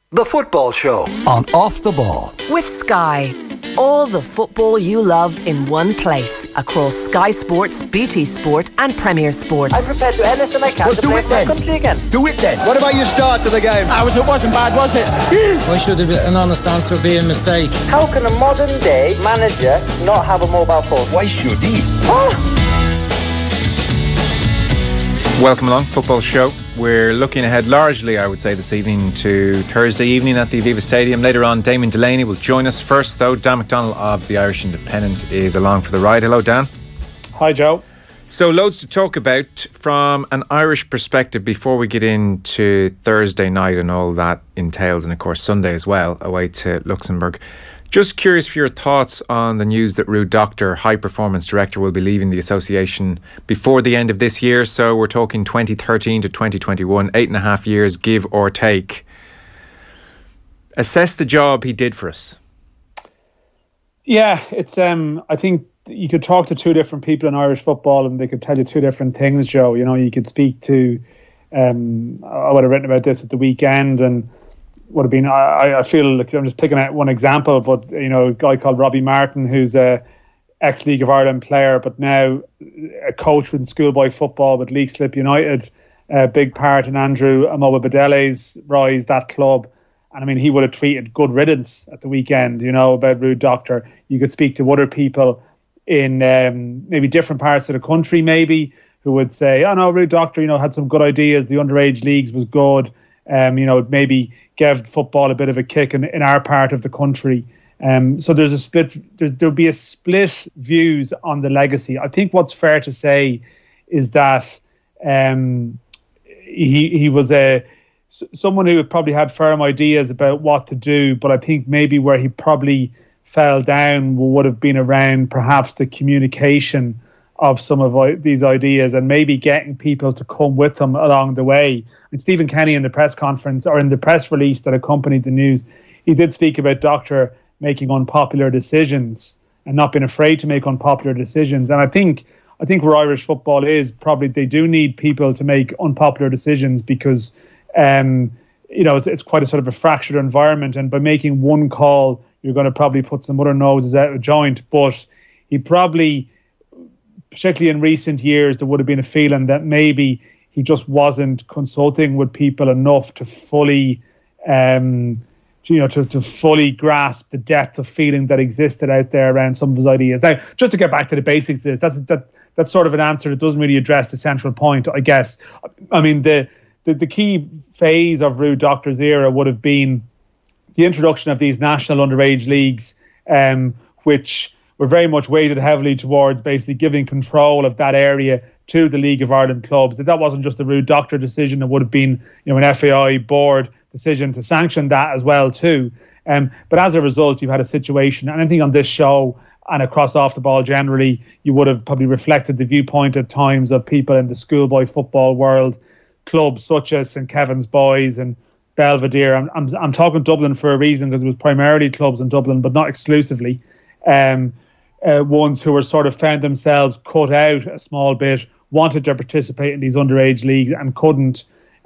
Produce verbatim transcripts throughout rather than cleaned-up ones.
The Football Show on Off the Ball. With Sky. All the football you love in one place. Across Sky Sports, B T Sport and Premier Sports. I'm prepared to do anything I can well, to play for my country again. Do it then. What about your start to the game? I was, it wasn't bad, was it? Why should an honest answer be a mistake? How can a modern day manager not have a mobile phone? Why should he? Oh. Welcome along, Football Show. We're looking ahead largely, I would say, this evening to Thursday evening at the Aviva Stadium. Later on, Damien Delaney will join us. First, though, Dan McDonnell of the Irish Independent is along for the ride. Hello, Dan. Hi, Joe. So, loads to talk about from an Irish perspective before we get into Thursday night and all that entails, and of course Sunday as well, away to Luxembourg. Just curious for your thoughts on the news that Ruud Doctor, High Performance Director, will be leaving the association before the end of this year. So we're talking twenty thirteen to twenty twenty-one, eight and a half years, give or take. Assess the job he did for us. Yeah, it's. Um, I think you could talk to two different people in Irish football and they could tell you two different things, Joe. You know, you could speak to, um, I would have written about this at the weekend and would have been, I, I feel like I'm just picking out one example, but, you know, a guy called Robbie Martin, who's a ex-League of Ireland player, but now a coach in schoolboy football with Leixlip United, a big part in Andrew Amoba-Badele's rise, that club. And I mean, he would have tweeted good riddance at the weekend, you know, about Ruud Doctor. You could speak to other people in um, maybe different parts of the country, maybe, who would say, oh no, Ruud Doctor, you know, had some good ideas. The underage leagues was good. Um, you know, maybe gave football a bit of a kick in, in our part of the country. Um, so there's a split, there, there'll be a split views on the legacy. I think what's fair to say is that um, he he was a someone who probably had firm ideas about what to do, but I think maybe where he probably fell down would have been around perhaps the communication of some of these ideas and maybe getting people to come with him along the way. And Stephen Kenny in the press conference or in the press release that accompanied the news, he did speak about Doctor making unpopular decisions and not being afraid to make unpopular decisions. And I think I think where Irish football is, probably they do need people to make unpopular decisions because, um, you know, it's, it's quite a sort of a fractured environment. And by making one call, you're going to probably put some other noses out of joint. But he probably, particularly in recent years, there would have been a feeling that maybe he just wasn't consulting with people enough to fully, um, you know, to, to fully grasp the depth of feeling that existed out there around some of his ideas. Now, just to get back to the basics of this, that's that that's sort of an answer that doesn't really address the central point, I guess. I mean, the the, the key phase of Ruud Doctor's era would have been the introduction of these national underage leagues, um, which were very much weighted heavily towards basically giving control of that area to the League of Ireland clubs. That that wasn't just a Ruud Doctor decision; it would have been, you know, an F A I board decision to sanction that as well too. Um, but as a result, you had a situation, and I think on this show and across Off the Ball generally, you would have probably reflected the viewpoint at times of people in the schoolboy football world, clubs such as St Kevin's Boys and Belvedere. I'm I'm, I'm talking Dublin for a reason because it was primarily clubs in Dublin, but not exclusively. Um, Uh, ones who were sort of found themselves cut out a small bit, wanted to participate in these underage leagues and couldn't.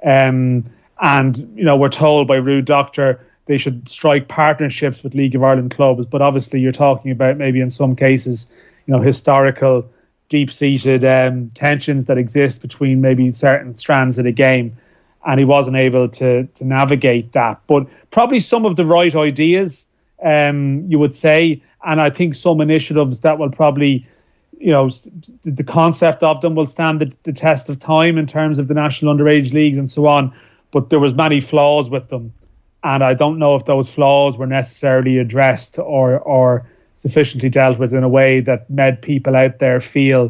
Um, and, you know, were told by Ruud Doctor they should strike partnerships with League of Ireland clubs. But obviously you're talking about maybe in some cases, you know, historical, deep-seated um, tensions that exist between maybe certain strands of the game. And he wasn't able to to navigate that. But probably some of the right ideas, um, you would say. And I think some initiatives that will probably, you know, the concept of them will stand the, the test of time in terms of the national underage leagues and so on. But there was many flaws with them. And I don't know if those flaws were necessarily addressed or or sufficiently dealt with in a way that made people out there feel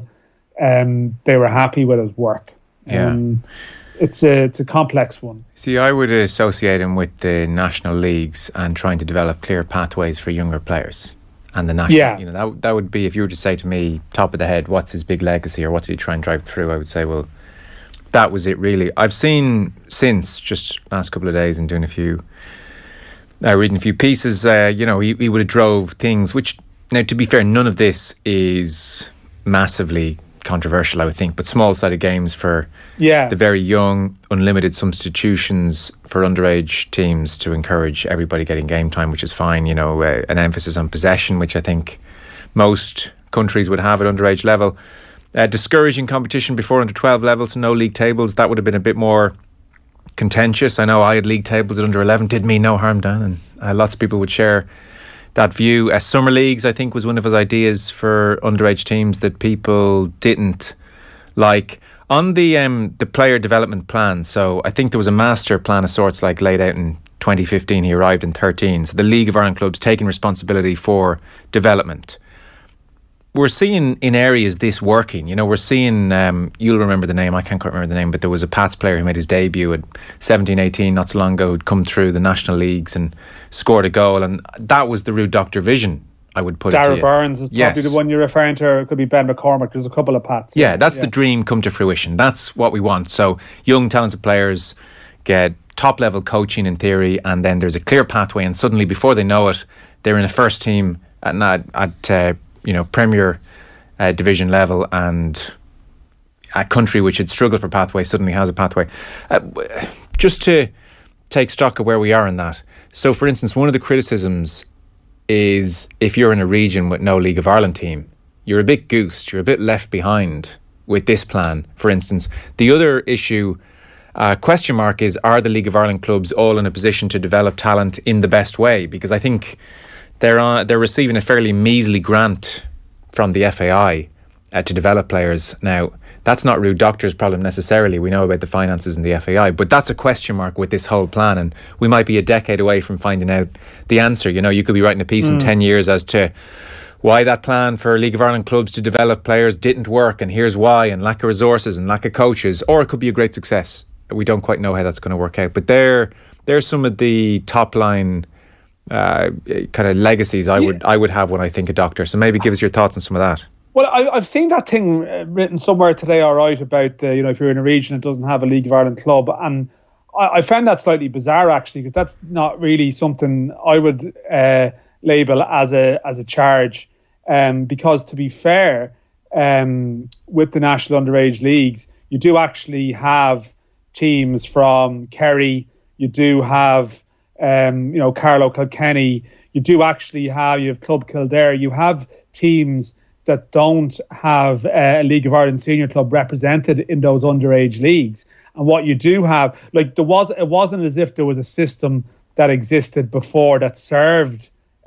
um, they were happy with his work. Yeah. Um, It's a, it's a complex one. See, I would associate him with the national leagues and trying to develop clear pathways for younger players. And the national, yeah. you know, that, that would be, if you were to say to me, top of the head, what's his big legacy or what did he try and drive through? I would say, well, that was it really. I've seen since, just last couple of days and doing a few, uh, reading a few pieces, uh, you know, he, he would have drove things, which, now to be fair, none of this is massively controversial, I would think, but small-sided games for Yeah. the very young, unlimited substitutions for underage teams to encourage everybody getting game time, which is fine. You know, uh, an emphasis on possession, which I think most countries would have at underage level. Uh, discouraging competition before under twelve levels, so no league tables. That would have been a bit more contentious. I know I had league tables at under eleven, did me no harm, Dan, and uh, lots of people would share that view. Uh, summer leagues, I think, was one of his ideas for underage teams that people didn't like. On the um, the player development plan, so I think there was a master plan of sorts like laid out in twenty fifteen. He arrived in thirteen. So the League of Ireland clubs taking responsibility for development. We're seeing in areas this working. You know, we're seeing, um, you'll remember the name, I can't quite remember the name, but there was a Pats player who made his debut at seventeen, eighteen not so long ago, who'd come through the national leagues and scored a goal. And that was the Rude Doctor vision, I would put it to you. Darragh Burns is Yes. probably the one you're referring to, or it could be Ben McCormick. There's a couple of Pats. Yeah, that's the dream come to fruition. That's what we want. So young, talented players get top-level coaching in theory, and then there's a clear pathway, and suddenly, before they know it, they're in a first team at, at, at uh, you know, Premier uh, Division level, and a country which had struggled for pathway suddenly has a pathway. Uh, just to take stock of where we are in that. So, for instance, one of the criticisms is if you're in a region with no League of Ireland team, you're a bit goosed, you're a bit left behind with this plan, for instance. The other issue, uh, question mark, is are the League of Ireland clubs all in a position to develop talent in the best way? Because I think they're on, they're receiving a fairly measly grant from the F A I uh, to develop players. Now, that's not Rude Doctor's problem necessarily. We know about the finances in the F A I, but that's a question mark with this whole plan, and we might be a decade away from finding out the answer. You know, you could be writing a piece mm. in ten years as to why that plan for League of Ireland clubs to develop players didn't work, and here's why, and lack of resources and lack of coaches, or it could be a great success. We don't quite know how that's going to work out, but there, there's some of the top line uh, kind of legacies I yeah. would I would have when I think of Doctor. So maybe give us your thoughts on some of that. Well, I, I've seen that thing uh, written somewhere today, all right, about, uh, you know, if you're in a region that doesn't have a League of Ireland club. And I, I found that slightly bizarre, actually, because that's not really something I would uh, label as a as a charge. Um, because, to be fair, um, with the national underage leagues, you do actually have teams from Kerry, you do have, um, you know, Carlow Kilkenny, you do actually have, you have Club Kildare, you have teams that don't have a League of Ireland senior club represented in those underage leagues. And what you do have, like there was, it wasn't as if there was a system that existed before that served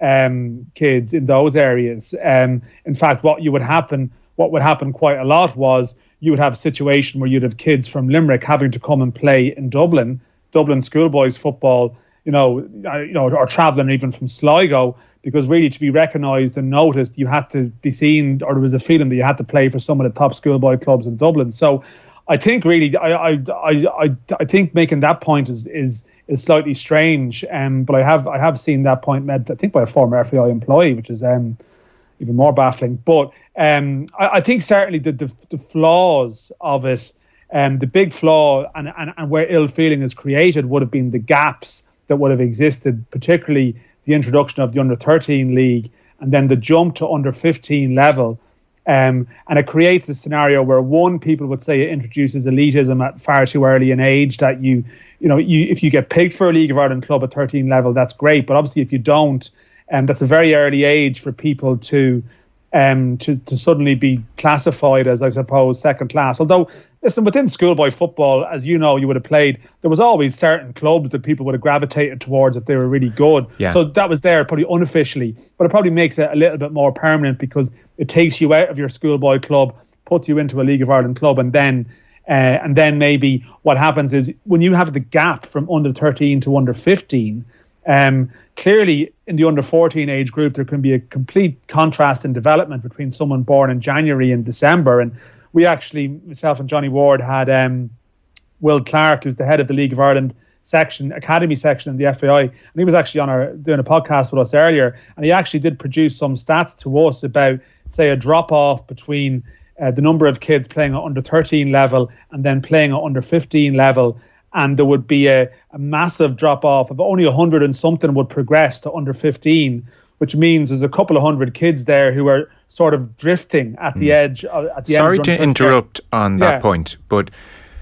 um, kids in those areas. Um, in fact, what you would happen, what would happen quite a lot was you would have a situation where you'd have kids from Limerick having to come and play in Dublin, Dublin schoolboys football, you know, you know, or travelling even from Sligo. Because really, to be recognised and noticed, you had to be seen, or there was a feeling that you had to play for some of the top schoolboy clubs in Dublin. So, I think really, I I I I think making that point is is is slightly strange. Um, but I have I have seen that point made, I think, by a former F A I employee, which is um even more baffling. But um, I, I think certainly the, the the flaws of it, um, the big flaw and, and and where ill feeling is created would have been the gaps that would have existed, particularly the introduction of the under thirteen league and then the jump to under fifteen level. Um, and it creates a scenario where, one, people would say it introduces elitism at far too early an age, that you, you know, you if you get picked for a League of Ireland club at thirteen level, that's great. But obviously if you don't, um, that's a very early age for people to, um, to, to suddenly be classified as, I suppose, second class. Although, listen, within schoolboy football, as you know, you would have played, there was always certain clubs that people would have gravitated towards if they were really good. Yeah. So that was there probably unofficially, but it probably makes it a little bit more permanent because it takes you out of your schoolboy club, puts you into a League of Ireland club, and then uh, and then maybe what happens is when you have the gap from under thirteen to under fifteen, um, clearly in the under fourteen age group, there can be a complete contrast in development between someone born in January and December. And we actually, myself and Johnny Ward, had um, Will Clark, who's the head of the League of Ireland section, academy section in the F A I, and he was actually on our doing a podcast with us earlier, and he actually did produce some stats to us about, say, a drop off between uh, the number of kids playing at under thirteen level and then playing at under fifteen level, and there would be a, a massive drop off of only a hundred and something would progress to under fifteen, which means there's a couple of hundred kids there who are sort of drifting at the edge. Uh, at the Sorry end to interrupt on that yeah. point, but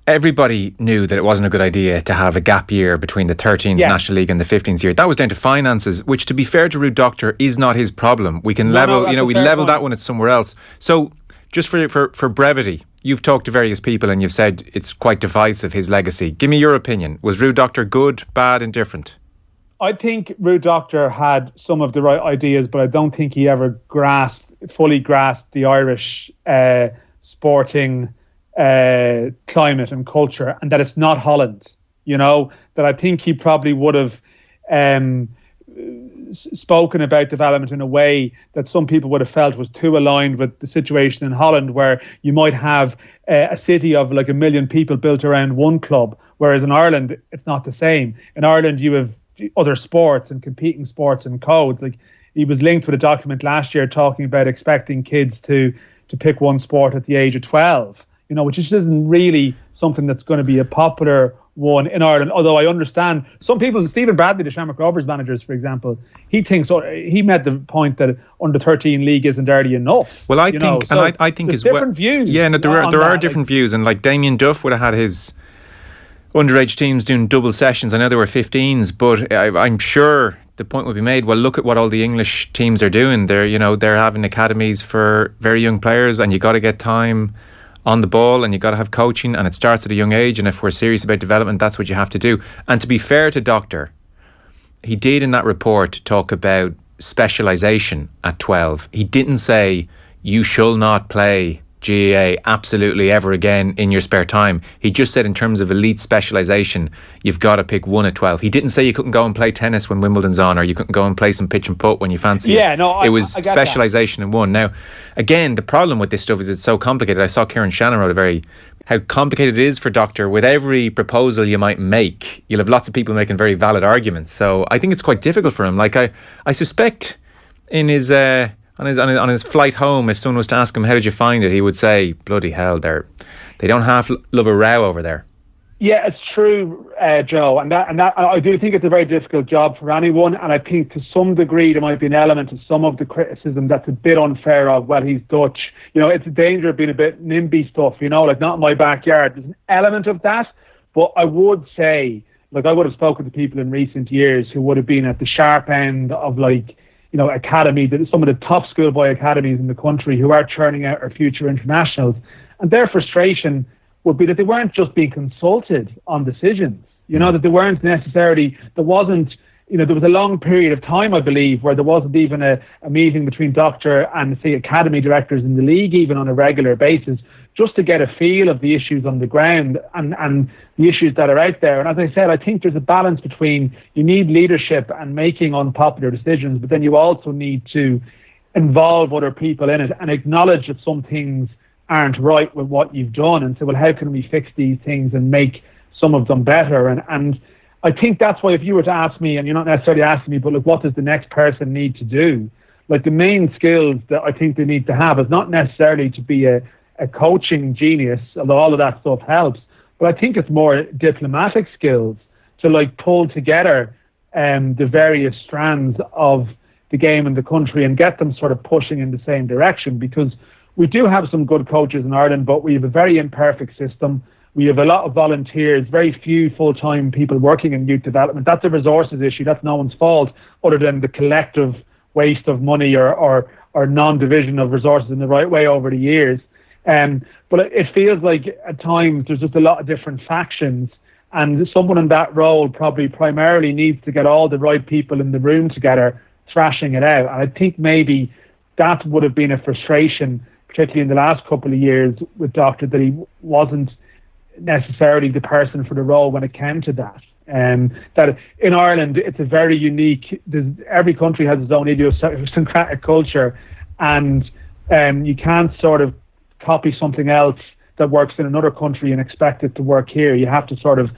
everybody knew that it wasn't a good idea to have a gap year between the thirteenth Yes. National League and the fifteenth year. That was down to finances, which, to be fair to Ruud Doctor, is not his problem. We can No, level, no, you know, that's we a fair level point. that one. It's somewhere else. So, just for for for brevity, you've talked to various people and you've said it's quite divisive, his legacy. Give me your opinion. Was Ruud Doctor good, bad, indifferent? I think Ruud Doctor had some of the right ideas, but I don't think he ever grasped, fully grasped the Irish uh, sporting uh, climate and culture, and that it's not Holland. You know, that I think he probably would have um, s- spoken about development in a way that some people would have felt was too aligned with the situation in Holland, where you might have uh, a city of like a million people built around one club, whereas in Ireland, it's not the same. In Ireland, you have other sports and competing sports and codes. Like, he was linked with a document last year talking about expecting kids to to pick one sport at the age of twelve, you know, which just isn't really something that's going to be a popular one in Ireland. Although I understand some people, Stephen Bradley, the Shamrock Rovers managers, for example, he thinks, he made the point that under thirteen league isn't early enough. Well, I you think, know? and So I, I think there's as well. different views. Yeah, no, there are on there are that. different Like, views, and like Damien Duff would have had his underage teams doing double sessions. I know there were fifteens, but I, I'm sure the point would be made. Well, look at what all the English teams are doing. They're, you know, they're having academies for very young players, and you got to get time on the ball, and you got to have coaching, and it starts at a young age. And if we're serious about development, that's what you have to do. And to be fair to Doctor, he did in that report talk about specialisation at twelve. He didn't say you shall not play G A A absolutely ever again in your spare time. He just said in terms of elite specialisation, you've got to pick one at twelve. He didn't say you couldn't go and play tennis when Wimbledon's on, or you couldn't go and play some pitch and putt when you fancy Yeah, it. no, I- it was I get specialisation in one. Now, again, the problem with this stuff is it's so complicated. I saw Kieran Shannon wrote a very how complicated it is for Doctor. With every proposal you might make, you'll have lots of people making very valid arguments. So I think it's quite difficult for him. Like I, I suspect in his uh, on his on his on his flight home, if someone was to ask him how did you find it, he would say, "Bloody hell, they're they don't half love a row over there." Yeah, it's true, uh, Joe, and that and that I do think it's a very difficult job for anyone, and I think to some degree there might be an element of some of the criticism that's a bit unfair of, well, he's Dutch. You know, it's a danger of being a bit NIMBY stuff, you know, like not in my backyard. There's an element of that, but I would say, like I would have spoken to people in recent years who would have been at the sharp end of like, you know, academy, some of the top schoolboy academies in the country who are churning out our future internationals, and their frustration would be that they weren't just being consulted on decisions, you know, that they weren't necessarily, there wasn't, you know, there was a long period of time, I believe, where there wasn't even a, a meeting between Doctor and, say, academy directors in the league, even on a regular basis, just to get a feel of the issues on the ground and, and the issues that are out there. And as I said, I think there's a balance between you need leadership and making unpopular decisions, but then you also need to involve other people in it and acknowledge that some things aren't right with what you've done and say, well, how can we fix these things and make some of them better? And and I think that's why if you were to ask me, and you're not necessarily asking me, but like, what does the next person need to do? Like the main skills that I think they need to have is not necessarily to be a, a coaching genius, although all of that stuff helps, but I think it's more diplomatic skills to like pull together um, the various strands of the game in the country and get them sort of pushing in the same direction, because we do have some good coaches in Ireland, but we have a very imperfect system. We have a lot of volunteers, very few full-time people working in youth development. That's a resources issue. That's no one's fault, other than the collective waste of money or or, or non-division of resources in the right way over the years. Um, but it feels like at times there's just a lot of different factions, and someone in that role probably primarily needs to get all the right people in the room together, thrashing it out. And I think maybe that would have been a frustration, particularly in the last couple of years with Doctor, that he wasn't necessarily the person for the role when it came to that. Um, that in Ireland, it's a very unique, every country has its own idiosyncratic culture, and um, you can't sort of copy something else that works in another country and expect it to work here. You have to sort of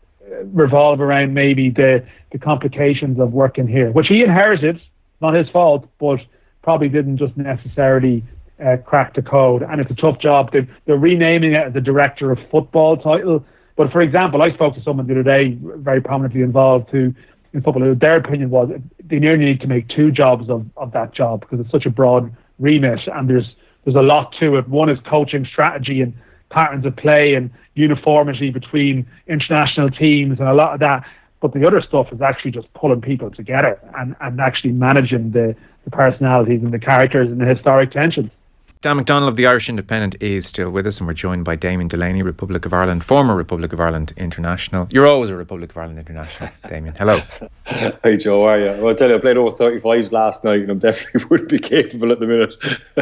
revolve around maybe the, the complications of working here, which he inherited, not his fault, but probably didn't just necessarily Uh, crack the code. And it's a tough job. They're, they're renaming it as the director of football title. But for example, I spoke to someone the other day, very prominently involved who, in football, their opinion was they nearly need to make two jobs of, of that job, because it's such a broad remit and there's there's a lot to it. One is coaching strategy and patterns of play and uniformity between international teams and a lot of that. But the other stuff is actually just pulling people together and, and actually managing the, the personalities and the characters and the historic tensions. Dan McDonnell of the Irish Independent is still with us, and we're joined by Damien Delaney, Republic of Ireland, former Republic of Ireland international. You're always a Republic of Ireland international, Damien. Hello. Hey Joe, how are you? Well, I'll tell you, I played over thirty-fives last night and I'm definitely wouldn't be capable at the minute.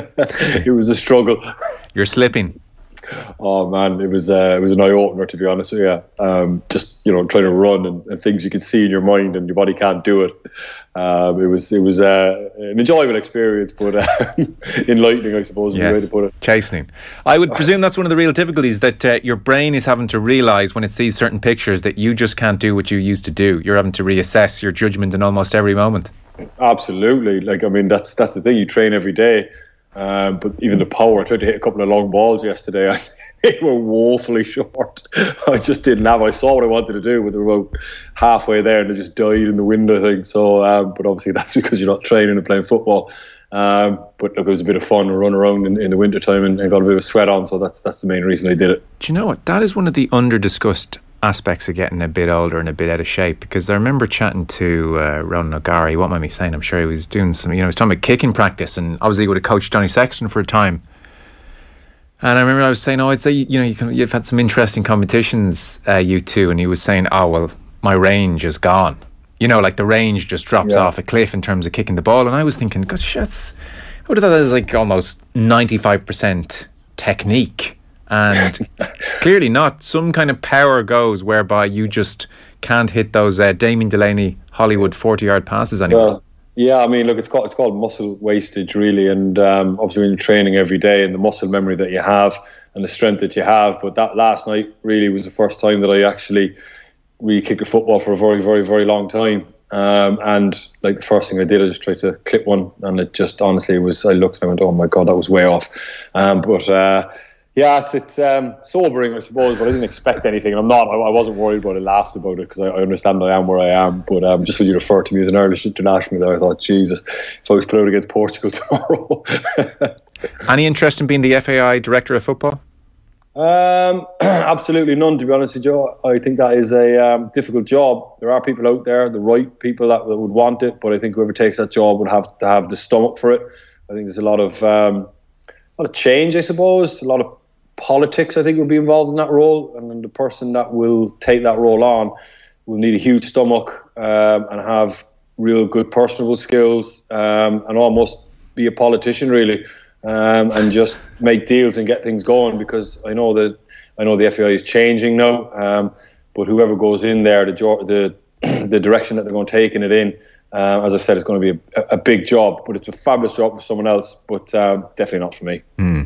It was a struggle. You're slipping. Oh man, it was uh, it was an eye opener, to be honest with you. Um, just you know, trying to run and, and things you can see in your mind and your body can't do it. Um, it was it was uh, an enjoyable experience, but uh, enlightening, I suppose, yes. is the way to put it. Chastening. I would presume that's one of the real difficulties, that uh, your brain is having to realise when it sees certain pictures that you just can't do what you used to do. You're having to reassess your judgment in almost every moment. Absolutely. Like I mean, that's that's the thing. You train every day. Um, but even the power, I tried to hit a couple of long balls yesterday and they were woefully short. I just didn't have, I saw what I wanted to do, but they were about halfway there and they just died in the wind, I think. So, um, but obviously that's because you're not training and playing football. Um, but look, it was a bit of fun to run around in, in the winter time and, and got a bit of sweat on. So that's that's the main reason I did it. Do you know what? That is one of the under-discussed aspects of getting a bit older and a bit out of shape, because I remember chatting to uh, Ronan O'Gara. He won't mind me saying, I'm sure he was doing some, you know, he was talking about kicking practice, and obviously he would have coached Johnny Sexton for a time. And I remember I was saying, oh, I'd say, you know, you can, you've had some interesting competitions, uh, you two, and he was saying, oh, well, my range is gone. You know, like the range just drops yeah. off a cliff in terms of kicking the ball. And I was thinking, gosh, that's, I would have thought that was like almost ninety-five percent technique. And clearly not. Some kind of power goes whereby you just can't hit those uh, Damien Delaney Hollywood forty-yard passes anymore. Well, yeah, I mean, look, it's called it's called muscle wastage, really, and um, obviously when you're training every day and the muscle memory that you have and the strength that you have. But that last night really was the first time that I actually really kicked a football for a very, very, very long time. Um, and like the first thing I did, I just tried to clip one, and it just honestly was. I looked and I went, "Oh my god, that was way off." Um, but uh, Yeah, it's it's um, sobering, I suppose, but I didn't expect anything. And I'm not, I, I wasn't worried about it, I laughed about it because I, I understand that I am where I am. But um, just when you refer to me as an Irish international there, I thought, Jesus, if I was playing against Portugal tomorrow. Any interest in being the F A I Director of Football? Um, absolutely none, to be honest with you. I think that is a um, difficult job. There are people out there, the right people that, that would want it, but I think whoever takes that job would have to have the stomach for it. I think there's a lot of um, a lot of change, I suppose, a lot of politics, I think, will be involved in that role, and then the person that will take that role on will need a huge stomach um, and have real good personable skills um, and almost be a politician, really, um, and just make deals and get things going. Because I know that I know the F A I is changing now, um, but whoever goes in there, the the the direction that they're going to take in it in, uh, as I said, it's going to be a, a big job, but it's a fabulous job for someone else, but um, definitely not for me. Mm.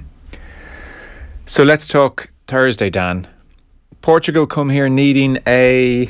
So let's talk Thursday, Dan. Portugal come here needing a...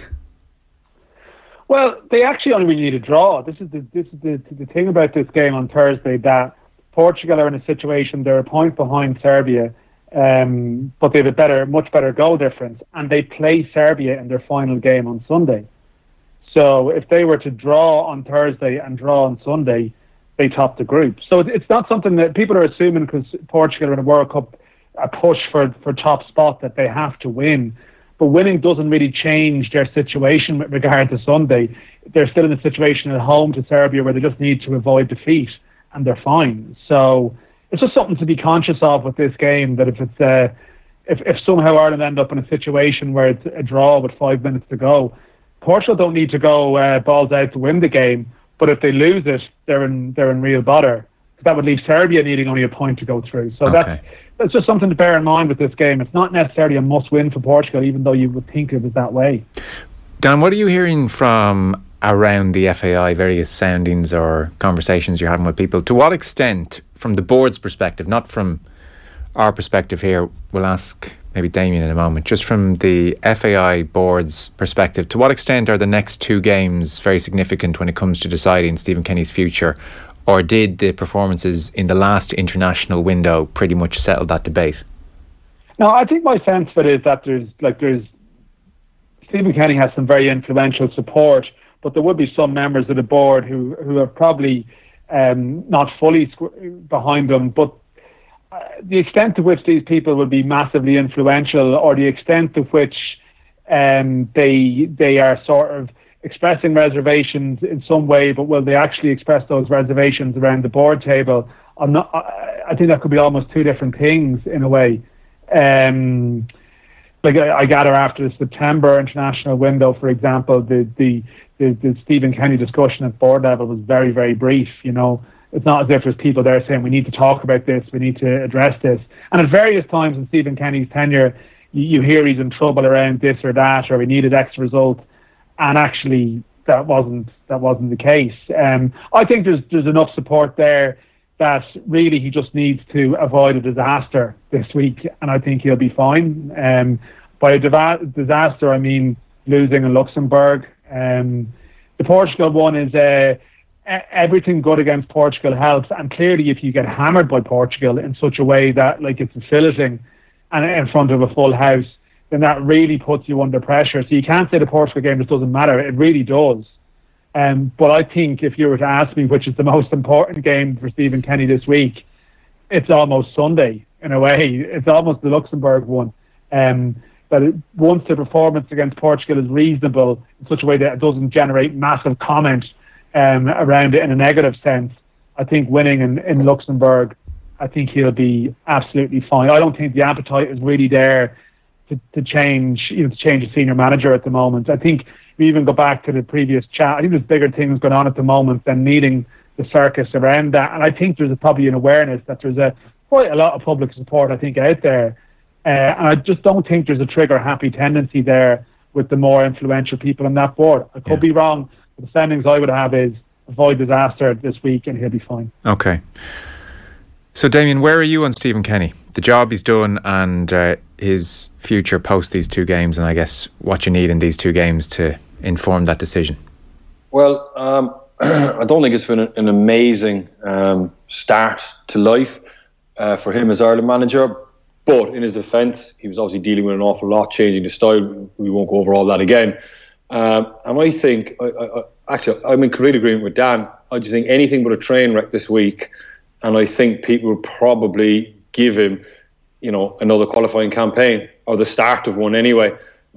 Well, they actually only really need a draw. This is the this is the, the thing about this game on Thursday, that Portugal are in a situation, they're a point behind Serbia, um, but they have a better, much better goal difference, and they play Serbia in their final game on Sunday. So if they were to draw on Thursday and draw on Sunday, they top the group. So it's not something that people are assuming, because Portugal are in a World Cup, a push for, for top spot, that they have to win. But winning doesn't really change their situation with regard to Sunday. They're still in a situation at home to Serbia where they just need to avoid defeat, and they're fine. So it's just something to be conscious of with this game, that if it's uh, if, if somehow Ireland end up in a situation where it's a draw with five minutes to go, Portugal don't need to go uh, balls out to win the game. But if they lose it, they're in they're in real bother. That would leave Serbia needing only a point to go through. So okay. that's that's just something to bear in mind with this game. It's not necessarily a must-win for Portugal, even though you would think it was that way. Dan, what are you hearing from around the F A I, various soundings or conversations you're having with people? To what extent, from the board's perspective, not from our perspective here, we'll ask maybe Damien in a moment, just from the F A I board's perspective, to what extent are the next two games very significant when it comes to deciding Stephen Kenny's future? Or did the performances in the last international window pretty much settle that debate? No, I think my sense of it is that there's like there's Stephen Kenny has some very influential support, but there would be some members of the board who who are probably um, not fully squ- behind him. But uh, the extent to which these people will be massively influential, or the extent to which um, they they are sort of expressing reservations in some way, but will they actually express those reservations around the board table? I'm not. I, I think that could be almost two different things in a way. Um, like I, I gather after the September international window, for example, the, the the the Stephen Kenny discussion at board level was very, very brief. You know, it's not as if there's people there saying we need to talk about this, we need to address this. And at various times in Stephen Kenny's tenure, you, you hear he's in trouble around this or that, or we needed X result, and actually that wasn't that wasn't the case. Um, I think there's there's enough support there that really he just needs to avoid a disaster this week, and I think he'll be fine. Um, by a diva- disaster, I mean losing in Luxembourg. Um, the Portugal one is uh, everything good against Portugal helps, and clearly if you get hammered by Portugal in such a way that like it's befitting and in front of a full house, then that really puts you under pressure. So you can't say the Portugal game just doesn't matter. It really does. Um, but I think if you were to ask me which is the most important game for Stephen Kenny this week, it's almost Sunday in a way. It's almost the Luxembourg one. Um, but it, once the performance against Portugal is reasonable in such a way that it doesn't generate massive comment um, around it in a negative sense, I think winning in, in Luxembourg, I think he'll be absolutely fine. I don't think the appetite is really there to, to change, you know, to change a senior manager at the moment. I think we even go back to the previous chat. I think there's bigger things going on at the moment than needing the circus around that. And I think there's a, probably an awareness that there's a quite a lot of public support, I think, out there. Uh, and I just don't think there's a trigger-happy tendency there with the more influential people on that board. I could yeah. be wrong, but the soundings I would have is avoid disaster this week and he'll be fine. Okay. So, Damien, where are you on Stephen Kenny? The job he's done and uh, his future post these two games, and I guess what you need in these two games to inform that decision. Well, um, I don't think it's been an amazing um, start to life uh, for him as Ireland manager, but in his defence, he was obviously dealing with an awful lot, changing the style. We won't go over all that again. Um, and I think, I, I, actually, I'm in complete agreement with Dan. I just think anything but a train wreck this week, and I think people will probably give him, you know, another qualifying campaign, or the start of one anyway.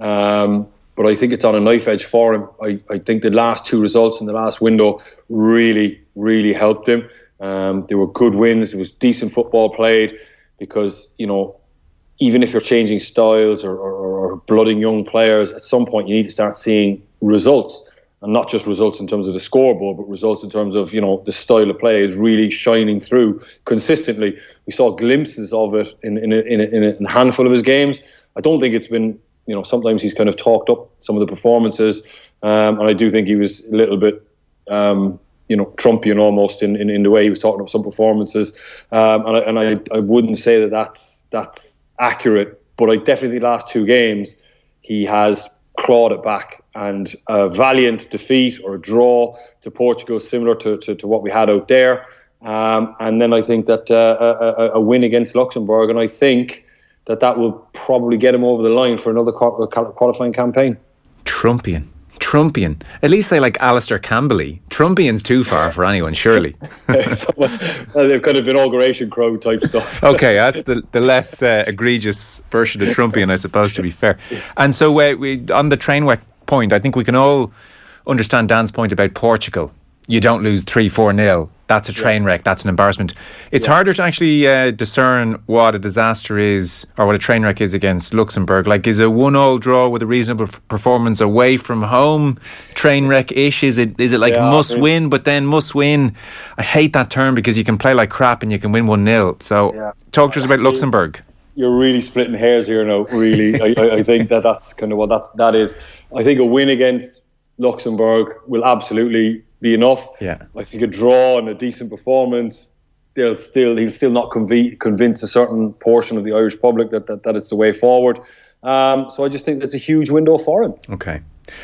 Um, but I think it's on a knife edge for him. I, I think the last two results in the last window really, really helped him. Um, they were good wins. There was decent football played because, you know, even if you're changing styles or, or, or blooding young players, at some point you need to start seeing results. And not just results in terms of the scoreboard, but results in terms of, you know, the style of play is really shining through consistently. We saw glimpses of it in, in, a, in, a, in a handful of his games. I don't think it's been, you know, sometimes he's kind of talked up some of the performances. Um, and I do think he was a little bit, um, you know, Trumpian almost in, in, in the way he was talking up some performances. Um, and I, and I, I wouldn't say that that's, that's accurate, but I definitely the last two games, he has clawed it back. And a valiant defeat or a draw to Portugal, similar to, to, to what we had out there. Um, and then I think that uh, a, a win against Luxembourg, and I think that that will probably get him over the line for another qualifying campaign. Trumpian. Trumpian. At least say like Alistair Campbell-y. Trumpian's too far for anyone, surely. so, well, they've kind of inauguration crowd type stuff. Okay, that's the, the less uh, egregious version of Trumpian, I suppose, to be fair. And so uh, we on the train wreck point, I think we can all understand Dan's point about Portugal. You don't lose three four nil. That's a train wreck. That's an embarrassment. It's yeah. harder to actually uh, discern what a disaster is or what a train wreck is against Luxembourg. Like, is a one-all draw with a reasonable f- performance away from home train wreck-ish? Is it is it like yeah, must win, but then must win? I hate that term because you can play like crap and you can win one nil. So yeah. talk to us about Luxembourg. You're really splitting hairs here now, really. I, I, I think that that's kind of what that, that is. I think a win against Luxembourg will absolutely be enough. Yeah. I think a draw and a decent performance, they'll still he'll still not conv- convince a certain portion of the Irish public that, that, that it's the way forward. Um, so I just think that's a huge window for him. Okay.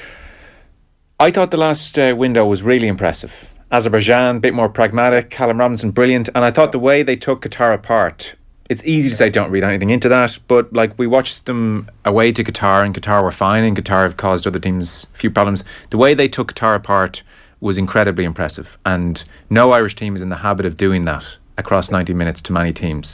I thought the last uh, window was really impressive. Azerbaijan, a bit more pragmatic. Callum Robinson, brilliant. And I thought the way they took Qatar apart, it's easy to say don't read anything into that, but like we watched them away to Qatar and Qatar were fine and Qatar have caused other teams a few problems. The way they took Qatar apart was incredibly impressive, and no Irish team is in the habit of doing that across ninety minutes to many teams.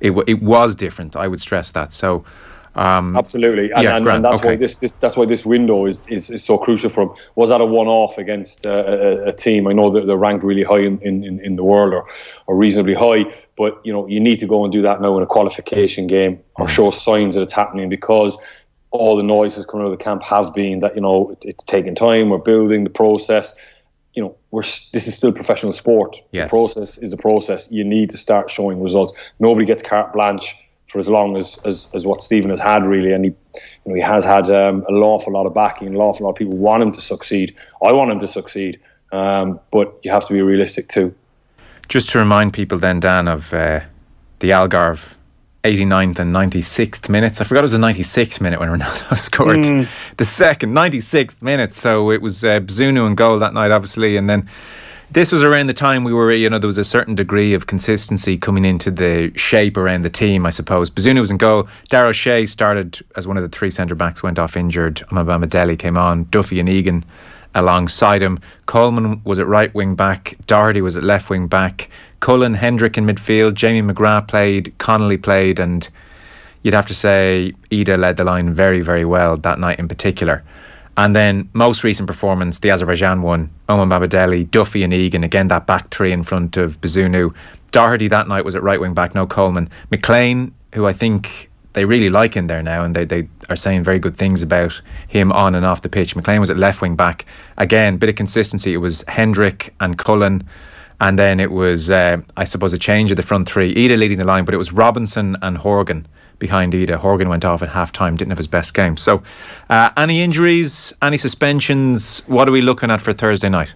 it w- it was different. I would stress that. So. Um, Absolutely, and, yeah, and, grand, and that's okay. why this, this that's why this window is, is, is so crucial for him. Was that a one-off against uh, a, a team? I know that they're ranked really high in, in, in the world, or, or reasonably high, but you know you need to go and do that now in a qualification game, or show signs that it's happening, because all the noises coming out of the camp have been that you know it, it's taking time. We're building the process. You know, we're this is still professional sport. Yes. The process is a process. You need to start showing results. Nobody gets carte blanche for as long as, as, as what Stephen has had, really, and he, you know, he has had um, an awful lot of backing, an awful lot of people want him to succeed. I want him to succeed, um, but you have to be realistic too. Just to remind people then, Dan, of uh, the Algarve eighty-ninth and ninety-sixth minutes. I forgot it was the ninety-sixth minute when Ronaldo scored mm. the second, ninety-sixth minute. So it was uh, Bazunu in goal that night, obviously, and then this was around the time we were, you know, there was a certain degree of consistency coming into the shape around the team, I suppose. Bazunu was in goal. Darragh O'Shea started as one of the three centre-backs, went off injured. Omobamidele Dele came on. Duffy and Egan alongside him. Coleman was at right wing-back. Doherty was at left wing-back. Cullen, Hendrick in midfield. Jamie McGrath played. Connolly played. And you'd have to say Ida led the line very, very well that night in particular. And then most recent performance, the Azerbaijan one, Omobamidele Dele, Duffy and Egan, again that back three in front of Bazunu. Doherty that night was at right wing back, no Coleman. McLean, who I think they really like in there now, and they, they are saying very good things about him on and off the pitch. McLean was at left wing back. Again, bit of consistency. It was Hendrick and Cullen, and then it was, uh, I suppose, a change of the front three. Ida leading the line, but it was Robinson and Horgan behind Ida. Horgan went off at half time, didn't have his best game. So uh, any injuries, any suspensions? What are we looking at for Thursday night?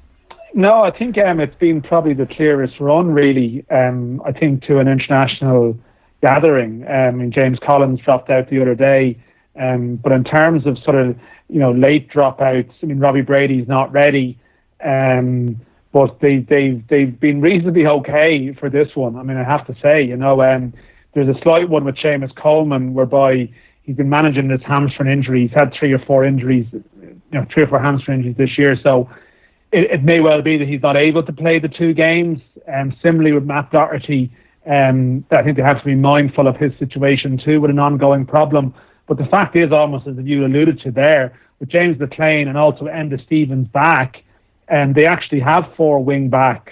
No, I think um, it's been probably the clearest run, really, um, I think, to an international gathering. Um, and James Collins dropped out the other day. Um, but in terms of sort of, you know, late dropouts, I mean, Robbie Brady's not ready. Um, but they, they've, they've been reasonably okay for this one. I mean, I have to say, you know, um, there's a slight one with Seamus Coleman, whereby he's been managing this hamstring injury. He's had three or four injuries, you know, three or four hamstring injuries this year. So it, it may well be that he's not able to play the two games. And um, similarly with Matt Doherty, um, I think they have to be mindful of his situation too, with an ongoing problem. But the fact is, almost as you alluded to there, with James McLean and also Enda Stevens back, and um, they actually have four wing backs.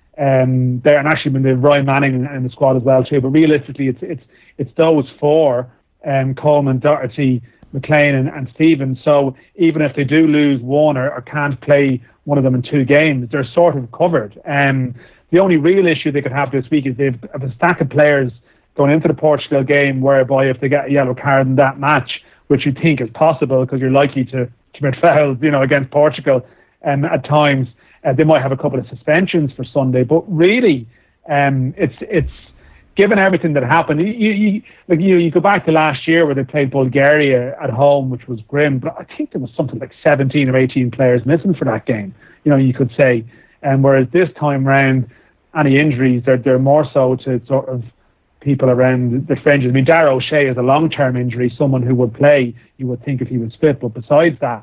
Um, there and actually been the Roy Manning in the squad as well too. But realistically, it's it's it's those four: um, Coleman, Doherty, McLean, and, and Stevens. So even if they do lose one or, or can't play one of them in two games, they're sort of covered. Um, the only real issue they could have this week is they've have a stack of players going into the Portugal game, whereby if they get a yellow card in that match, which you think is possible because you're likely to commit fouls, you know, against Portugal, um, at times. Uh, they might have a couple of suspensions for Sunday, but really, um, it's it's given everything that happened. You, you like you you go back to last year where they played Bulgaria at home, which was grim. But I think there was something like seventeen or eighteen players missing for that game. You know, you could say, and um, whereas this time round, any injuries they're they're more so to sort of people around the fringes. I mean, Darragh O'Shea is a long-term injury, someone who would play. You would think if he was fit, but besides that.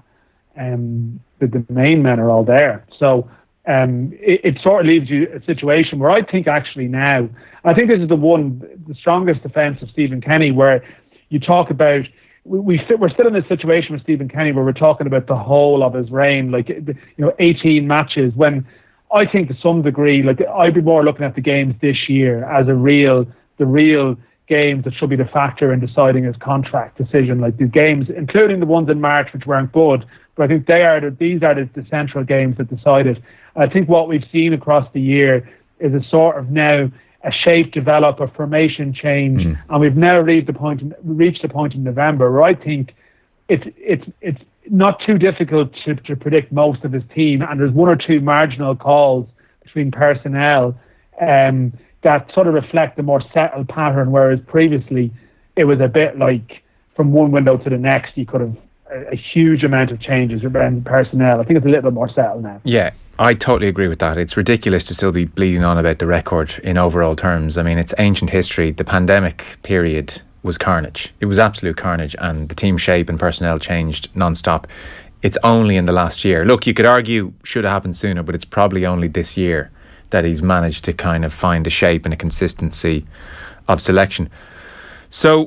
Um, the, the main men are all there. So um, it, it sort of leaves you a situation where I think actually now, I think this is the one, the strongest defence of Stephen Kenny, where you talk about, we, we sit, we're still in a situation with Stephen Kenny where we're talking about the whole of his reign, like, you know, eighteen matches, when I think to some degree, like I'd be more looking at the games this year as a real, the real games that should be the factor in deciding his contract decision, like the games, including the ones in March, which weren't good. But I think they are the, these are the, the central games that decided. I think what we've seen across the year is a sort of now a shape develop, a formation change, mm. and we've now reached the point in, reached the point in November where I think it's it's it's not too difficult to, to predict most of his team, and there's one or two marginal calls between personnel um, that sort of reflect a more settled pattern, whereas previously it was a bit like from one window to the next you could have a huge amount of changes around personnel. I think it's a little bit more settled now. Yeah, I totally agree with that. It's ridiculous to still be bleeding on about the record in overall terms. I mean, it's ancient history. The pandemic period was carnage. It was absolute carnage, and the team shape and personnel changed non-stop. It's only in the last year. Look, you could argue should have happened sooner, but it's probably only this year that he's managed to kind of find a shape and a consistency of selection. So,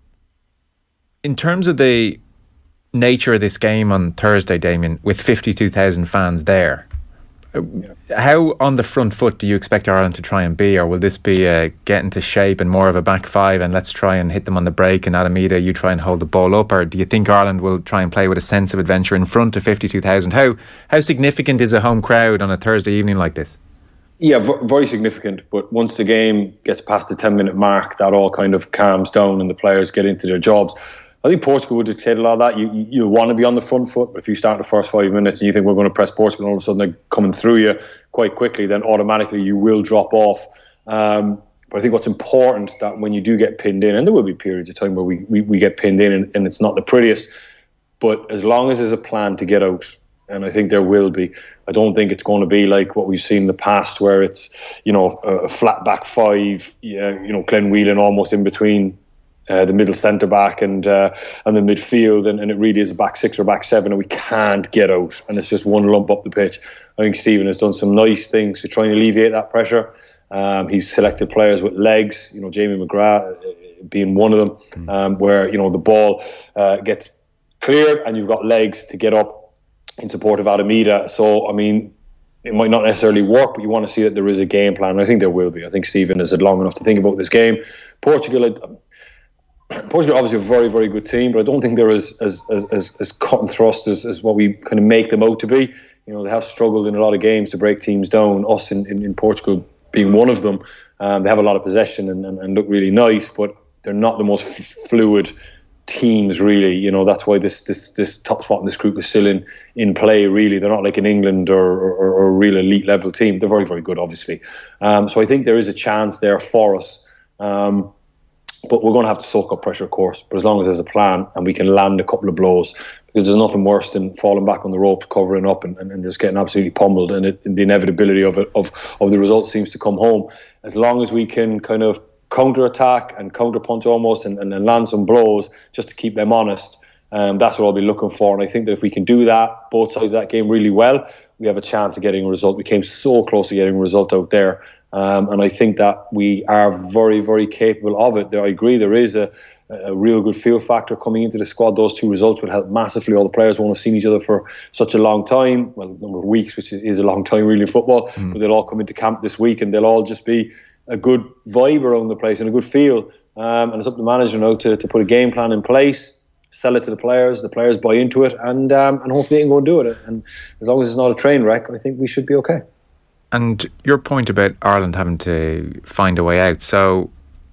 in terms of the nature of this game on Thursday, Damien, with fifty-two thousand fans there, yeah. how on the front foot do you expect Ireland to try and be? Or will this be uh, get into shape and more of a back five and let's try and hit them on the break and Alameda, you try and hold the ball up? Or do you think Ireland will try and play with a sense of adventure in front of fifty-two thousand? How, how significant is a home crowd on a Thursday evening like this? Yeah, v- very significant. But once the game gets past the ten minute mark, that all kind of calms down and the players get into their jobs. I think Portugal would dictate a lot of that. You, you you want to be on the front foot, but if you start the first five minutes and you think we're going to press Portugal and all of a sudden they're coming through you quite quickly, then automatically you will drop off. Um, but I think what's important that when you do get pinned in, and there will be periods of time where we, we, we get pinned in and, and it's not the prettiest, but as long as there's a plan to get out, and I think there will be, I don't think it's going to be like what we've seen in the past where it's, you know, a flat back five, yeah, you know, Glenn Whelan almost in between Uh, the middle centre back and uh, and the midfield, and, and it really is a back six or back seven, and we can't get out, and it's just one lump up the pitch. I think Stephen has done some nice things to try and alleviate that pressure. Um, he's selected players with legs, you know, Jamie McGrath being one of them, um, where you know the ball uh, gets cleared and you've got legs to get up in support of Alameda. So I mean, it might not necessarily work, but you want to see that there is a game plan. And I think there will be. I think Stephen has had long enough to think about this game. Portugal. Portugal are obviously a very, very good team, but I don't think they're as as as, as cut and thrust as, as what we kind of make them out to be. You know, they have struggled in a lot of games to break teams down, us in, in, in Portugal being one of them. Um, they have a lot of possession and, and, and look really nice, but they're not the most f- fluid teams, really. You know, that's why this this this top spot in this group is still in, in play, really. They're not like an England or, or, or a real elite level team. They're very, very good, obviously. Um, so I think there is a chance there for us. Um, But we're going to have to soak up pressure, of course. But as long as there's a plan and we can land a couple of blows, because there's nothing worse than falling back on the ropes, covering up, and, and, and just getting absolutely pummeled. And, it, and the inevitability of it, of of the result seems to come home. As long as we can kind of counter-attack and counter-punch almost, and, and, and land some blows just to keep them honest, um, that's what I'll be looking for. And I think that if we can do that, both sides of that game really well, we have a chance of getting a result. We came so close to getting a result out there. Um, and I think that we are very, very capable of it. There, I agree, there is a, a real good feel factor coming into the squad. Those two results will help massively. All the players won't have seen each other for such a long time, well, a number of weeks, which is a long time really in football. Mm. But they'll all come into camp this week and they'll all just be a good vibe around the place and a good feel. Um, and it's up to the manager now to, to put a game plan in place, sell it to the players, the players buy into it, and um, and hopefully they can go and do it. And as long as it's not a train wreck, I think we should be okay. And your point about Ireland having to find a way out. So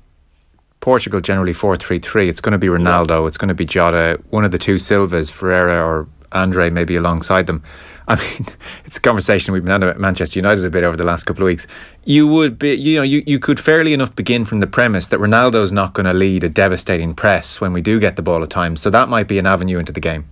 Portugal generally four three three. It's going to be Ronaldo. Yeah. It's going to be Jota. One of the two Silvas, Ferreira or Andre, maybe alongside them. I mean, it's a conversation we've been having at Manchester United a bit over the last couple of weeks. You would be, you know, you, you could fairly enough begin from the premise that Ronaldo's not going to lead a devastating press when we do get the ball at times. So that might be an avenue into the game.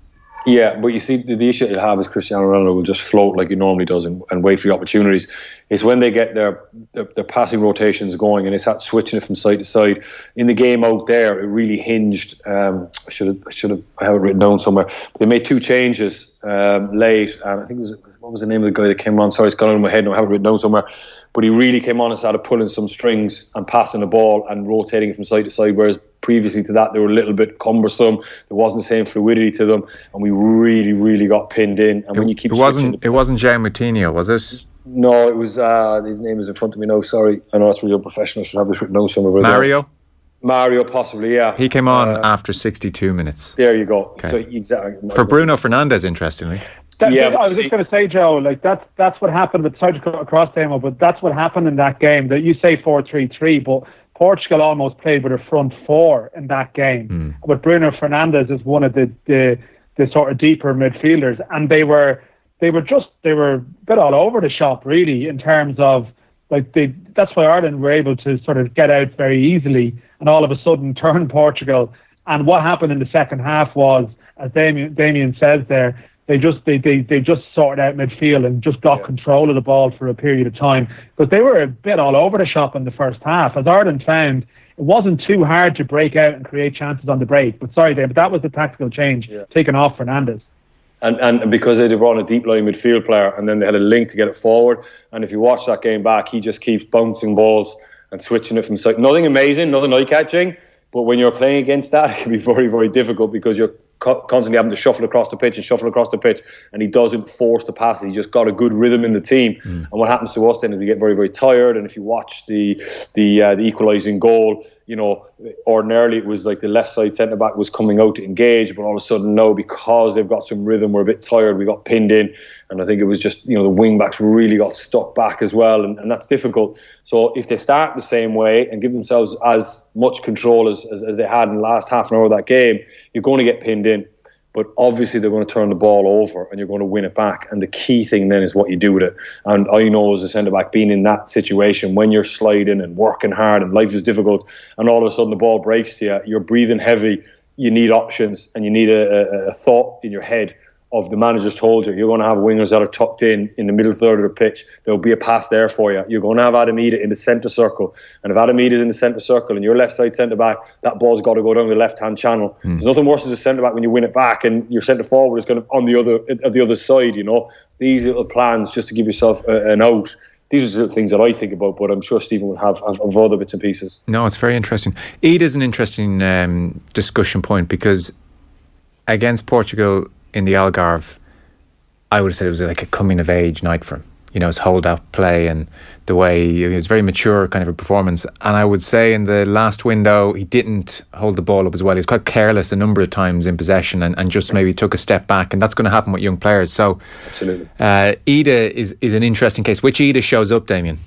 Yeah, but you see, the, the issue you'll have is Cristiano Ronaldo will just float like he normally does and, and wait for the opportunities. It's when they get their, their their passing rotations going and it's that switching it from side to side. In the game out there, it really hinged. Um, I should have, I should have, I have it written down somewhere. But they made two changes um, late, and I think it was what was the name of the guy that came on? Sorry, it's gone out of my head now. I have it written down somewhere. But he really came on and started pulling some strings and passing the ball and rotating it from side to side, whereas previously to that they were a little bit cumbersome. There wasn't the same fluidity to them, and we really, really got pinned in. And it, when you keep it wasn't, it wasn't João Moutinho, was it? No, it was. Uh, his name is in front of me now. Sorry, I know it's really unprofessional. I should have this written down somewhere. Mario. There. Mario, possibly, yeah. He came on uh, after sixty-two minutes. There you go. Okay. So exactly for Bruno Fernandes, interestingly. That, yeah, I was just going to say, Joe, like that's that's what happened. But sorry to cut across them, but that's what happened in that game. That you say four three three, but Portugal almost played with a front four in that game. Mm. But Bruno Fernandes is one of the, the the sort of deeper midfielders, and they were they were just they were a bit all over the shop, really, in terms of like they. That's why Ireland were able to sort of get out very easily, and all of a sudden turn Portugal. And what happened in the second half was, as Damien, Damien says there. They just they, they, they just sorted out midfield and just got yeah. control of the ball for a period of time, because they were a bit all over the shop in the first half. As Ireland found, it wasn't too hard to break out and create chances on the break. But sorry, Dave, but that was the tactical change yeah. taken off Fernandes. And and because they brought on a deep line midfield player, and then they had a link to get it forward. And if you watch that game back, he just keeps bouncing balls and switching it from side. Nothing amazing, nothing eye-catching, but when you're playing against that, it can be very, very difficult because you're co- constantly having to shuffle across the pitch and shuffle across the pitch, and he doesn't force the passes. He just got a good rhythm in the team. Mm. And what happens to us then is we get very, very tired. And if you watch the the uh, the equalising goal, you know, ordinarily it was like the left side centre back was coming out to engage, but all of a sudden, no, because they've got some rhythm, we're a bit tired, we got pinned in. And I think it was just, you know, the wing backs really got stuck back as well, and, and that's difficult. So if they start the same way and give themselves as much control as, as, as they had in the last half an hour of that game, you're going to get pinned in. But obviously they're going to turn the ball over and you're going to win it back. And the key thing then is what you do with it. And I know as a centre-back, being in that situation, when you're sliding and working hard and life is difficult and all of a sudden the ball breaks to you, you're breathing heavy, you need options and you need a, a, a thought in your head of the manager's told you, you're going to have wingers that are tucked in in the middle third of the pitch. There'll be a pass there for you. You're going to have Adam Idah in the centre circle. And if Adam Idah is in the centre circle and you're left side centre-back, that ball's got to go down the left-hand channel. Mm. There's nothing worse as a centre-back when you win it back and your centre-forward is going to on the other at the other side, you know. These little plans just to give yourself a, an out. These are the things that I think about, but I'm sure Stephen will have, have, have other bits and pieces. No, it's very interesting. Idah is an interesting um, discussion point because against Portugal in the Algarve, I would have said it was like a coming of age night for him. You know, his hold out play and the way he was very mature kind of a performance. And I would say in the last window, he didn't hold the ball up as well. He was quite careless a number of times in possession and, and just maybe took a step back. And that's going to happen with young players. So, absolutely. Uh, Idah is, is an interesting case. Which Idah shows up, Damien?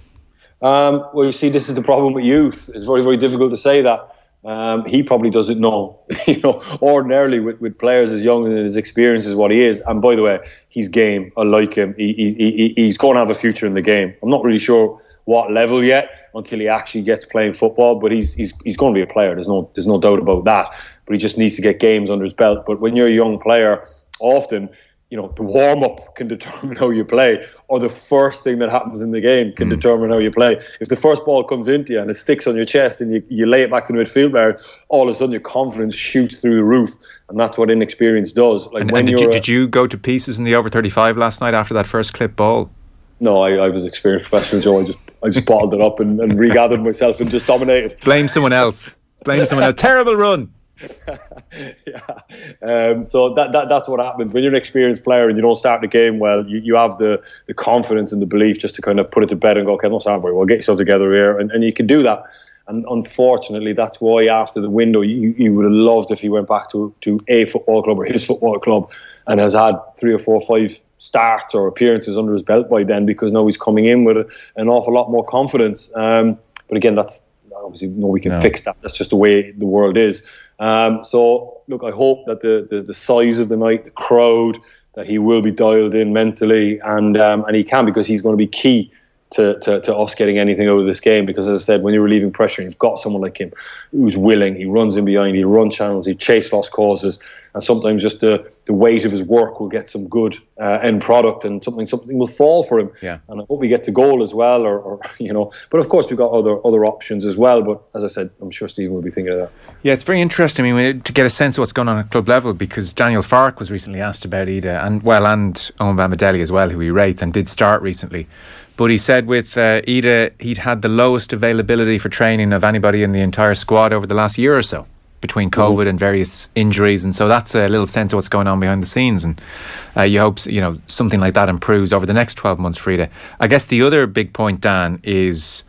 Um, well, you see, this is the problem with youth. It's very, very difficult to say that. Um, he probably doesn't know. You know, ordinarily with, with players as young and his experience is what he is. And by the way, he's game. I like him. He, he, he, he's going to have a future in the game. I'm not really sure what level yet until he actually gets playing football. But he's he's he's going to be a player. There's no there's no doubt about that. But he just needs to get games under his belt. But when you're a young player, often, you know, the warm-up can determine how you play, or the first thing that happens in the game can mm. determine how you play. If the first ball comes into you and it sticks on your chest and you, you lay it back to the midfield bar, all of a sudden your confidence shoots through the roof, and that's what inexperience does. Like and, when and did, you're you, did you go to pieces in the over thirty-five last night after that first clip ball? No, I, I was experienced professional, Joe. I just I just bottled it up and, and regathered myself and just dominated. Blame someone else. Blame someone else. Terrible run. yeah, um, so that, that that's what happens when you're an experienced player and you don't start the game well. You, you have the, the confidence and the belief just to kind of put it to bed and go, okay, no, start very well, get yourself together here, and, and you can do that. And unfortunately, that's why after the window, you, you would have loved if he went back to to a football club or his football club and has had three or four or five starts or appearances under his belt by then, because now he's coming in with a, an awful lot more confidence. Um, but again, that's obviously no, we can no. fix that. That's just the way the world is. Um, so, look, I hope that the, the, the size of the night, the crowd, that he will be dialed in mentally, and um, and he can, because he's going to be key to, to, to us getting anything out of this game. Because, as I said, when you're relieving pressure, you've got someone like him who's willing. He runs in behind, he runs channels, he chase lost causes, and sometimes just the, the weight of his work will get some good uh, end product, and something something will fall for him. Yeah. And I hope he gets a goal as well, or, or you know. But of course, we've got other other options as well. But as I said, I'm sure Stephen will be thinking of that. Yeah, it's very interesting. I mean, to get a sense of what's going on at club level, because Daniel Farke was recently asked about Idah, and well, and Owen Bamidele as well, who he rates and did start recently. But he said with uh, Idah, he'd had the lowest availability for training of anybody in the entire squad over the last year or so, between COVID mm-hmm. and various injuries. And so that's a little sense of what's going on behind the scenes. And uh, you hope, you know, something like that improves over the next twelve months for Idah. I guess the other big point, Dan, is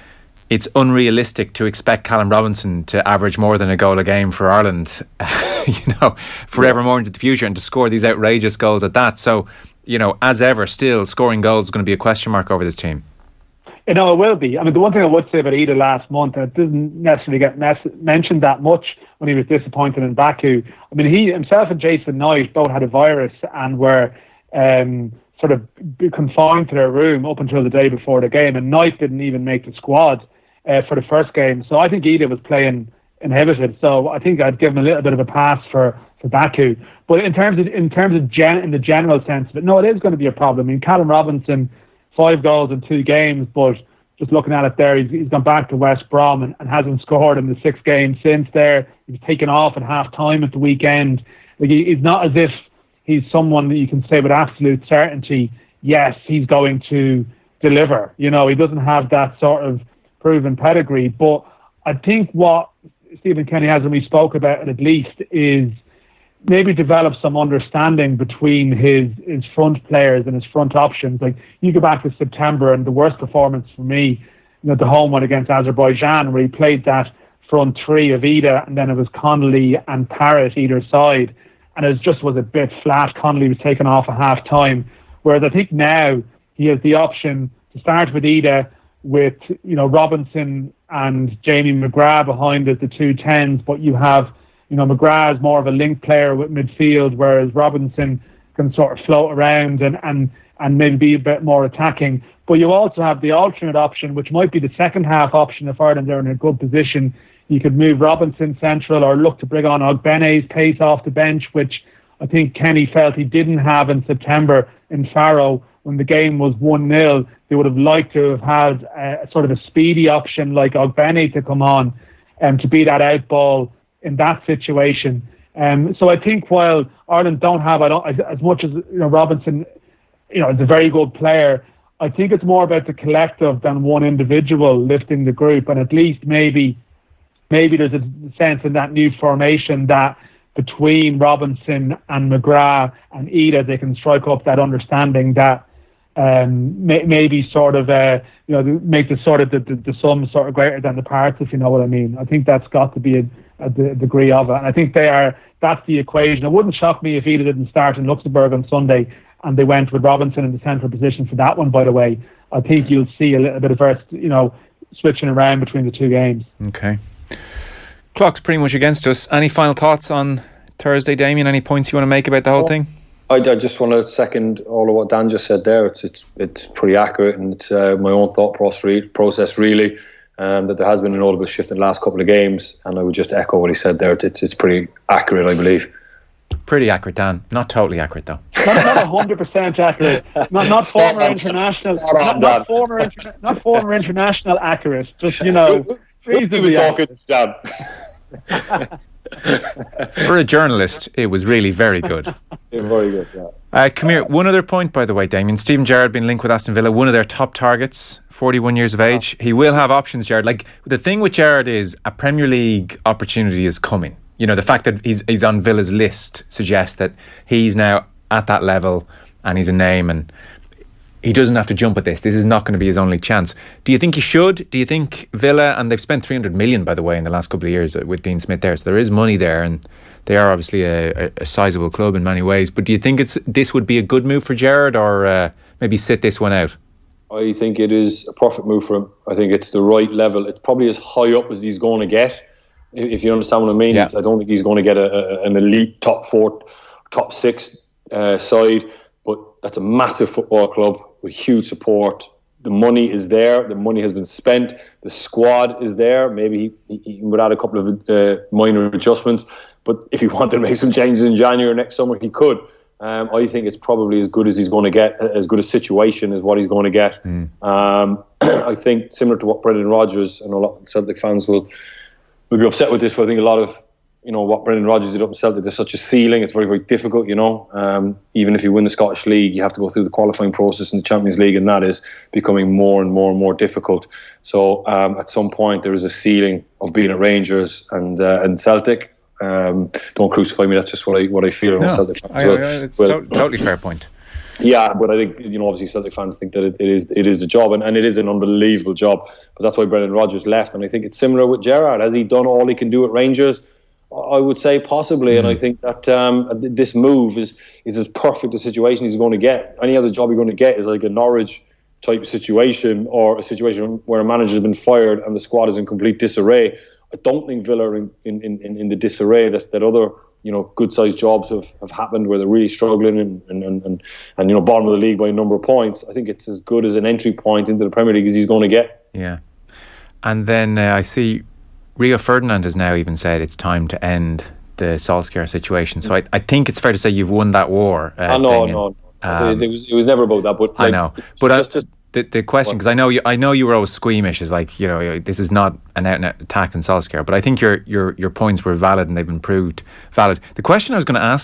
it's unrealistic to expect Callum Robinson to average more than a goal a game for Ireland, you know, forevermore into the future, and to score these outrageous goals at that. So, you know, as ever, still scoring goals is going to be a question mark over this team. You know, it will be. I mean, the one thing I would say about Idah last month, and it didn't necessarily get mes- mentioned that much when he was disappointed in Baku. I mean, he himself and Jason Knight both had a virus and were um, sort of confined to their room up until the day before the game. And Knight didn't even make the squad uh, for the first game. So I think Idah was playing inhibited. So I think I'd give him a little bit of a pass for, for Baku. But in terms of in terms of gen- in the general sense of it, no, it is going to be a problem. I mean, Callum Robinson, five goals in two games, but just looking at it there, he's, he's gone back to West Brom and, and hasn't scored in the six games since there. He was taken off at half time at the weekend. Like, he, he's not as if he's someone that you can say with absolute certainty, yes, he's going to deliver. You know, he doesn't have that sort of proven pedigree. But I think what Stephen Kenny has, and we spoke about it at least, is maybe develop some understanding between his, his front players and his front options. Like, you go back to September, and the worst performance for me, you know, the home one against Azerbaijan, where he played that front three of Ida, and then it was Connolly and Parrott either side, and it just was a bit flat. Connolly was taken off at half time, whereas I think now he has the option to start with Ida, with, you know, Robinson and Jamie McGrath behind as the two tens, but you have, you know, McGrath is more of a link player with midfield, whereas Robinson can sort of float around and, and, and maybe be a bit more attacking. But you also have the alternate option, which might be the second half option if Ireland are in a good position. You could move Robinson central, or look to bring on Ogbene's pace off the bench, which I think Kenny felt he didn't have in September in Faro when the game was one nil. They would have liked to have had a, sort of a speedy option like Ogbene to come on and um, to be that out ball in that situation. Um, so I think while Ireland don't have, I don't, as, as much as, you know, Robinson, you know, is a very good player, I think it's more about the collective than one individual lifting the group. And at least maybe maybe there's a sense in that new formation that between Robinson and McGrath and Ida, they can strike up that understanding that um, may, maybe sort of, uh, you know, make the sort of the, the, the sum sort of greater than the parts, if you know what I mean. I think that's got to be a, a, a degree of it. And I think they are, that's the equation. It wouldn't shock me if Ida didn't start in Luxembourg on Sunday and they went with Robinson in the central position for that one, by the way. I think you'll see a little bit of, first, you know, switching around between the two games. Okay. Clock's pretty much against us. Any final thoughts on Thursday, Damien? Any points you want to make about the whole oh, thing? I, I just want to second all of what Dan just said there. It's it's, it's pretty accurate, and it's uh, my own thought process, really, um, that there has been a notable shift in the last couple of games, and I would just echo what he said there. It's, it's pretty accurate, I believe. Pretty accurate, Dan. Not totally accurate, though. Not not one hundred percent accurate. Not not former international. Not, not former interna- not former international accurate. Just, you know, reasonably talking, Dan. For a journalist, it was really very good. Yeah, very good, yeah. Uh, come here. One other point, by the way, Damien. Stephen Gerrard been linked with Aston Villa, one of their top targets, forty-one years of age. He will have options, Gerrard. Like, the thing with Gerrard is a Premier League opportunity is coming. You know, the fact that he's he's on Villa's list suggests that he's now at that level and he's a name, and he doesn't have to jump at this. This is not going to be his only chance. Do you think he should? Do you think Villa, and they've spent three hundred million, by the way, in the last couple of years with Dean Smith there, so there is money there, and they are obviously a, a sizable club in many ways. But do you think it's this would be a good move for Gerrard, or uh, maybe sit this one out? I think it is a perfect move for him. I think it's the right level. It's probably as high up as he's going to get, if you understand what I mean. Yeah. I don't think he's going to get a, a, an elite top four, top six uh, side, but that's a massive football club with huge support. The money is there. The money has been spent. The squad is there. Maybe he, he would add a couple of uh, minor adjustments, but if he wanted to make some changes in January or next summer, he could. Um, I think it's probably as good as he's going to get, as good a situation as what he's going to get. Mm. Um, I think similar to what Brendan Rodgers, and a lot of Celtic fans will will be upset with this, but I think a lot of, you know, what Brendan Rodgers did up in Celtic, there's such a ceiling. It's very, very difficult, you know. Um, even if you win the Scottish League, you have to go through the qualifying process in the Champions League, and that is becoming more and more and more difficult. So um, at some point, there is a ceiling of being at Rangers and uh, and Celtic. Um, don't crucify me. That's just what I what I feel. No, Celtic fans. I, I, it's well, to- totally fair point. Yeah, but I think, you know, obviously Celtic fans think that it, it is it is the job, and, and it is an unbelievable job. But that's why Brendan Rodgers left, and I think it's similar with Gerrard. Has he done all he can do at Rangers? I would say possibly, mm. and I think that um, this move is is as perfect a situation he's going to get. Any other job you're going to get is like a Norwich type situation, or a situation where a manager has been fired and the squad is in complete disarray. I don't think Villa are in, in, in, in the disarray that, that other, you know, good-sized jobs have, have happened where they're really struggling and, and, and, and, and, you know, bottom of the league by a number of points. I think it's as good as an entry point into the Premier League as he's going to get. Yeah. And then uh, I see Rio Ferdinand has now even said it's time to end the Solskjaer situation. So I, I think it's fair to say you've won that war. Uh, oh, no, no, no. Um, it, was, it was never about that. But like, I know. But just, I, just, The, the question, because I know you, I know you were always squeamish, is like, you know, this is not an out and out attack on Solskjaer, but I think your your your points were valid and they've been proved valid. The question I was going to ask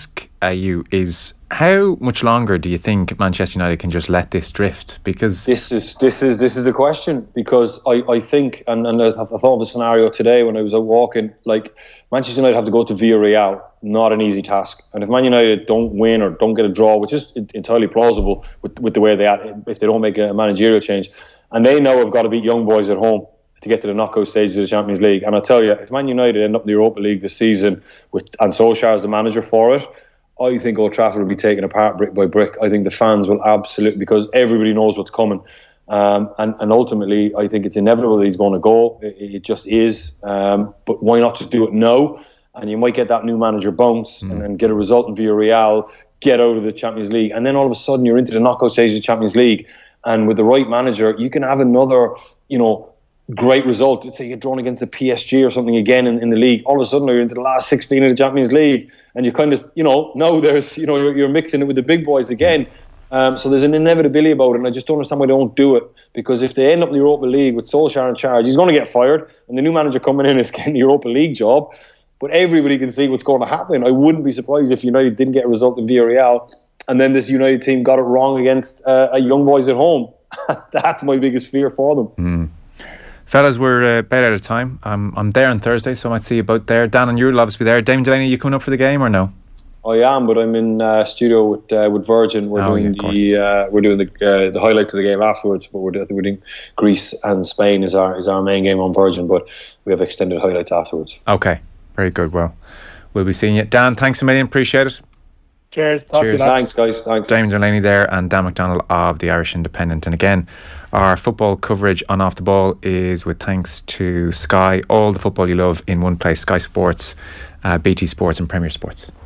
uh, you is how much longer do you think Manchester United can just let this drift? Because this is this is this is the question. Because I, I think, and, and I thought of a scenario today when I was out walking. Like, Manchester United have to go to Villarreal, not an easy task. And if Man United don't win or don't get a draw, which is entirely plausible with with the way they are, if they don't make a managerial change, and they know have got to beat Young Boys at home to get to the knockout stages of the Champions League. And I'll tell you, if Man United end up in the Europa League this season with and Solskjaer as the manager for it, I think Old Trafford will be taken apart brick by brick. I think the fans will absolutely, because everybody knows what's coming. Um, and, and ultimately, I think it's inevitable that he's going to go. It, it just is. Um, but why not just do it now? And you might get that new manager bounce mm. and, and get a result in Villarreal, get out of the Champions League. And then all of a sudden, you're into the knockout stages of the Champions League. And with the right manager, you can have another, you know, great result. Let's say you're drawn against a P S G or something again in, in the league. All of a sudden, you're into the last sixteen of the Champions League, and you kind of, you know, now there's, you know, you're, you're mixing it with the big boys again. Um, so there's an inevitability about it, and I just don't understand why they don't do it. Because if they end up in the Europa League with Solskjaer in charge, he's going to get fired, and the new manager coming in is getting the Europa League job. But everybody can see what's going to happen. I wouldn't be surprised if United didn't get a result in Villarreal, and then this United team got it wrong against uh, a Young Boys at home. That's my biggest fear for them. Mm. Fellas, we're uh, about out of time. I'm I'm there on Thursday, so I might see you both there. Dan and you'll obviously be there. Damien Delaney, are you coming up for the game or no? I am, but I'm in uh, studio with uh, with Virgin. We're oh, doing yeah, the uh, we're doing the uh, the highlights of the game afterwards. But we're doing, we're doing Greece and Spain is our is our main game on Virgin. But we have extended highlights afterwards. Okay, very good. Well, we'll be seeing you, Dan. Thanks a million. Appreciate it. Cheers. Cheers. Thanks, guys. Thanks. Damien Delaney there and Dan McDonald of the Irish Independent. And again, our football coverage on Off the Ball is with thanks to Sky. All the football you love in one place. Sky Sports, uh, B T Sports and Premier Sports.